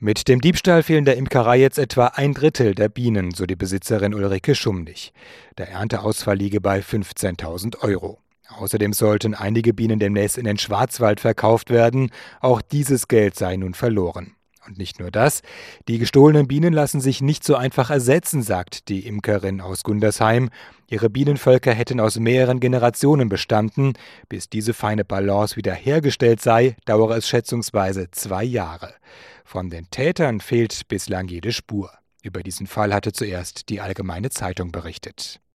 Mit dem Diebstahl fehlen der Imkerei jetzt etwa ein Drittel der Bienen, so die Besitzerin Ulrike Schumnig. Der Ernteausfall liege bei 15.000 Euro. Außerdem sollten einige Bienen demnächst in den Schwarzwald verkauft werden. Auch dieses Geld sei nun verloren. Und nicht nur das, die gestohlenen Bienen lassen sich nicht so einfach ersetzen, sagt die Imkerin aus Gundersheim. Ihre Bienenvölker hätten aus mehreren Generationen bestanden. Bis diese feine Balance wieder hergestellt sei, dauere es schätzungsweise 2 Jahre. Von den Tätern fehlt bislang jede Spur. Über diesen Fall hatte zuerst die Allgemeine Zeitung berichtet.